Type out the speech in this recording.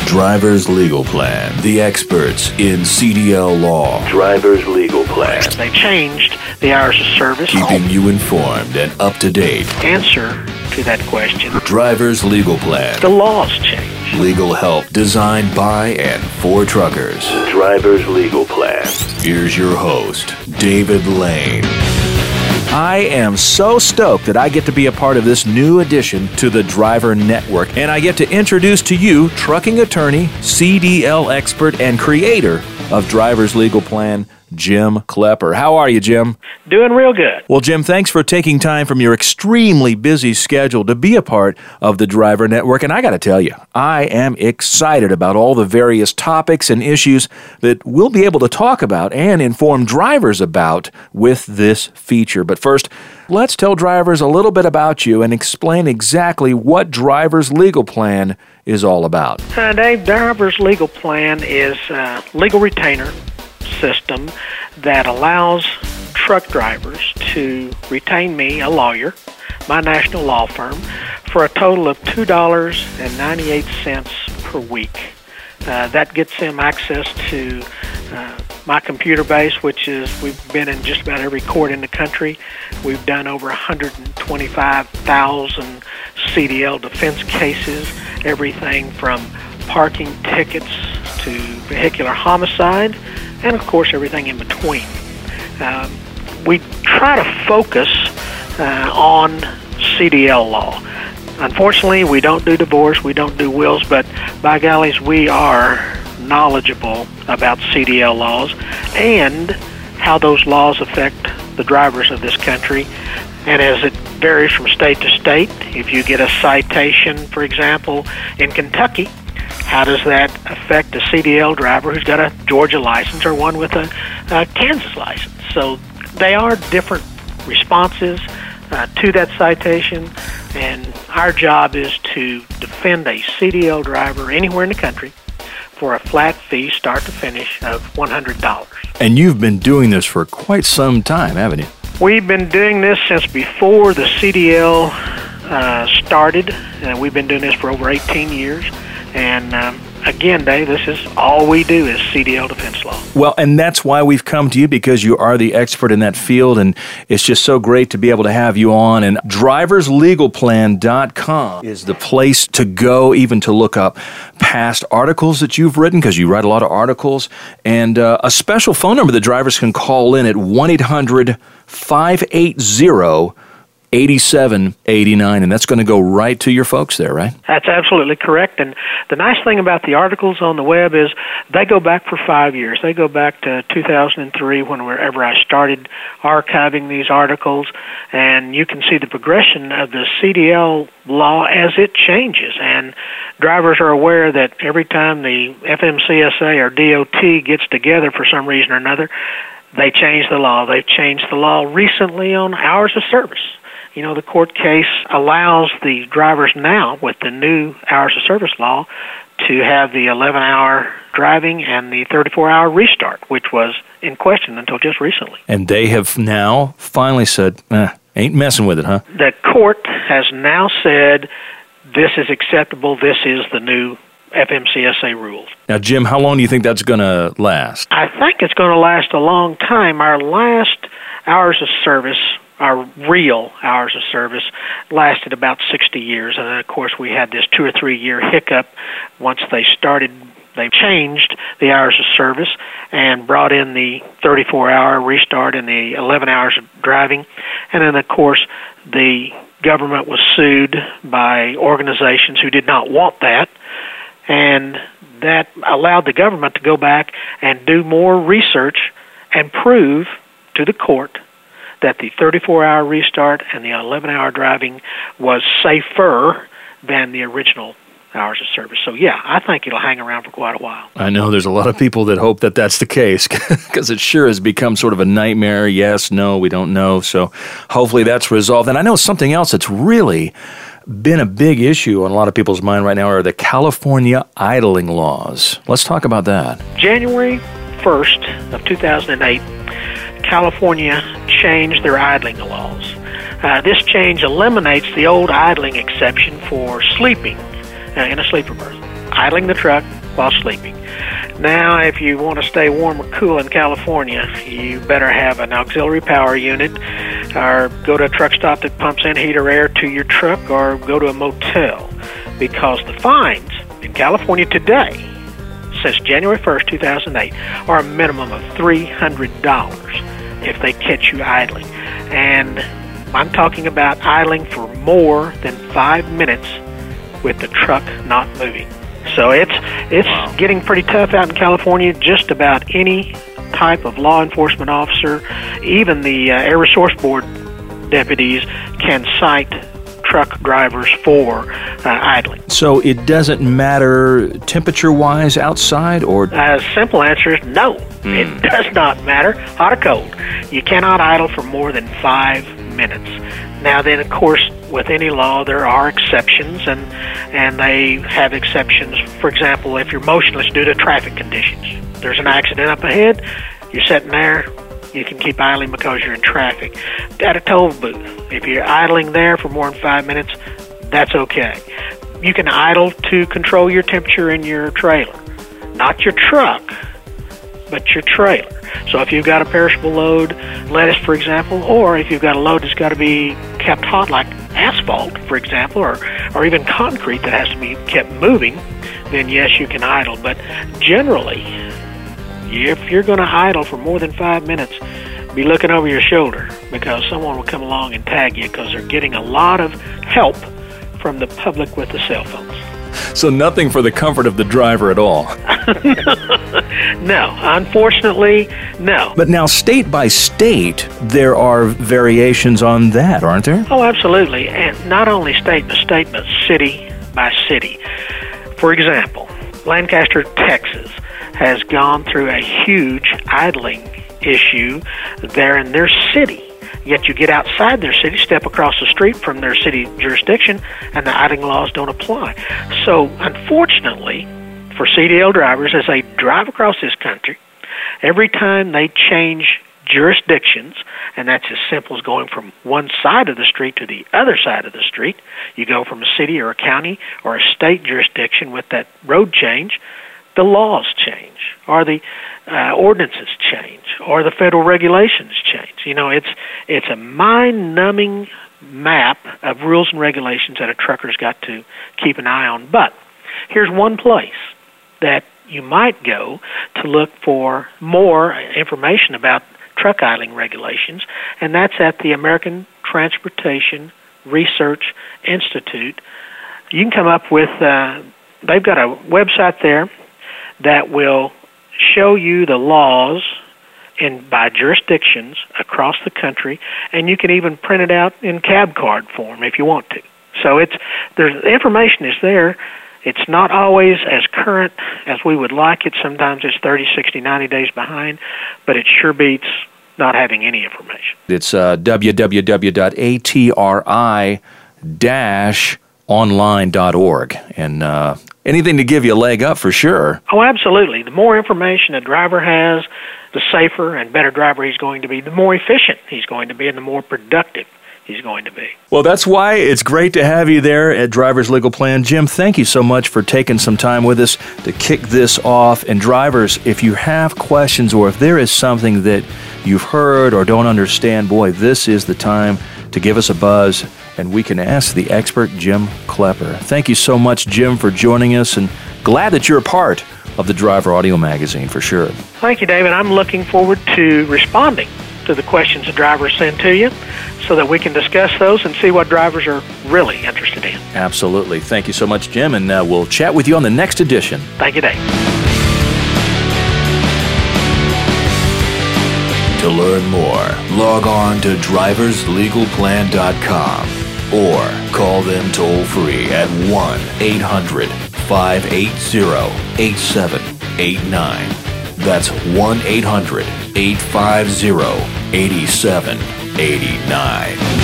Driver's Legal Plan, the experts in CDL law. Driver's Legal Plan. They changed the hours of service. Keeping you informed and up to date. Answer to that question. Driver's Legal Plan. The laws change. Legal help designed by and for truckers. Driver's Legal Plan. Here's your host, David Lane. I am so stoked that I get to be a part of this new addition to the Driver Network, and I get to introduce to you trucking attorney, CDL expert, and creator of Driver's Legal Plan, Jim Klepper. How are you, Jim? Doing real good. Well, Jim, thanks for taking time from your extremely busy schedule to be a part of the Driver Network. And I got to tell you, I am excited about all the various topics and issues that we'll be able to talk about and inform drivers about with this feature. But first, let's tell drivers a little bit about you and explain exactly what Driver's Legal Plan is all about. Dave, Driver's Legal Plan is a legal retainer system that allows truck drivers to retain me, a lawyer, my national law firm, for a total of $2.98 per week. That gets them access to my computer base, which is we've been in just about every court in the country. We've done over 125,000 CDL defense cases, everything from parking tickets to vehicular homicide, and of course everything in between. We try to focus on CDL law. Unfortunately, we don't do divorce, we don't do wills, but by gollies, we are knowledgeable about CDL laws and how those laws affect the drivers of this country. And as it varies from state to state, if you get a citation, for example, in Kentucky, how does that affect a CDL driver who's got a Georgia license or one with a Kansas license? So they are different responses to that citation, and our job is to defend a CDL driver anywhere in the country for a flat fee, start to finish, of $100. And you've been doing this for quite some time, haven't you? We've been doing this since before the CDL started. We've been doing this for over 18 years. And again, Dave, this is all we do is CDL defense law. Well, and that's why we've come to you, because you are the expert in that field, and it's just so great to be able to have you on. And driverslegalplan.com is the place to go, even to look up past articles that you've written, because you write a lot of articles, and a special phone number that drivers can call in at 1-800-580-8789, and that's going to go right to your folks there, right? That's absolutely correct. And the nice thing about the articles on the web is they go back for 5 years. They go back to 2003, whenever I started archiving these articles, and you can see the progression of the CDL law as it changes. And drivers are aware that every time the FMCSA or DOT gets together for some reason or another, they change the law. They've changed the law recently on hours of service. You know, the court case allows the drivers now, with the new hours of service law, to have the 11-hour driving and the 34-hour restart, which was in question until just recently. And they have now finally said, ain't messing with it, huh? The court has now said this is acceptable, this is the new FMCSA rules. Now, Jim, how long do you think that's going to last? I think it's going to last a long time. Our last hours of service, our real hours of service, lasted about 60 years. And then, of course, we had this 2 or 3 year hiccup once they changed the hours of service and brought in the 34-hour restart and the 11 hours of driving. And then, of course, the government was sued by organizations who did not want that. And that allowed the government to go back and do more research and prove to the court that the 34-hour restart and the 11-hour driving was safer than the original hours of service. So, yeah, I think it'll hang around for quite a while. I know there's a lot of people that hope that that's the case, because it sure has become sort of a nightmare. Yes, no, we don't know. So hopefully that's resolved. And I know something else that's really been a big issue on a lot of people's mind right now are the California idling laws. Let's talk about that. January 1st of 2008, California changed their idling laws. This change eliminates the old idling exception for sleeping in a sleeper berth. Idling the truck while sleeping. Now, if you want to stay warm or cool in California, you better have an auxiliary power unit, or go to a truck stop that pumps in heat or air to your truck, or go to a motel, because the fines in California today, since January 1st, 2008, are a minimum of $300 if they catch you idling. And I'm talking about idling for more than 5 minutes with the truck not moving. So it's getting pretty tough out in California. Just about any type of law enforcement officer, even the Air Resource Board deputies, can cite truck drivers for idling. So it doesn't matter temperature-wise outside, or? Simple answer is no. It does not matter, hot or cold. You cannot idle for more than 5 minutes. Now then, of course, with any law, there are exceptions, and they have exceptions. For example, if you're motionless due to traffic conditions, there's an accident up ahead, you're sitting there, you can keep idling because you're in traffic. At a toll booth, if you're idling there for more than 5 minutes, that's okay. You can idle to control your temperature in your trailer. Not your truck, but your trailer. So if you've got a perishable load, lettuce, for example, or if you've got a load that's got to be kept hot, like asphalt, for example, or even concrete that has to be kept moving, then yes, you can idle. But generally, if you're going to idle for more than 5 minutes, be looking over your shoulder, because someone will come along and tag you, because they're getting a lot of help from the public with the cell phones. So nothing for the comfort of the driver at all. No, unfortunately, no. But now, state by state, there are variations on that, aren't there? Oh, absolutely. And not only state by state, but city by city. For example, Lancaster, Texas, has gone through a huge idling issue there in their city. Yet you get outside their city, step across the street from their city jurisdiction, and the idling laws don't apply. So, unfortunately, for CDL drivers, as they drive across this country, every time they change jurisdictions, and that's as simple as going from one side of the street to the other side of the street, you go from a city or a county or a state jurisdiction with that road change, the laws change, or the ordinances change, or the federal regulations change. You know, it's a mind-numbing map of rules and regulations that a trucker's got to keep an eye on. But here's one place that you might go to look for more information about truck idling regulations, and that's at the American Transportation Research Institute. You can come up with, they've got a website there that will show you the laws by jurisdictions across the country, and you can even print it out in cab card form if you want to. So the information is there. It's not always as current as we would like it. Sometimes it's 30, 60, 90 days behind, but it sure beats not having any information. It's www.atri-online.org, and anything to give you a leg up for sure. Oh, absolutely. The more information a driver has, the safer and better driver he's going to be, the more efficient he's going to be, and the more productive he's going to be. Well, that's why it's great to have you there at Drivers Legal Plan. Jim, thank you so much for taking some time with us to kick this off. And drivers, if you have questions or if there is something that you've heard or don't understand, boy, this is the time to give us a buzz, and we can ask the expert, Jim Klepper. Thank you so much, Jim, for joining us, and glad that you're a part of the Driver Audio Magazine, for sure. Thank you, David. I'm looking forward to responding to the questions the drivers send to you so that we can discuss those and see what drivers are really interested in. Absolutely. Thank you so much, Jim, and we'll chat with you on the next edition. Thank you, Dave. To learn more, log on to driverslegalplan.com or call them toll-free at 1-800-580-8789. That's 1-800-850-8789.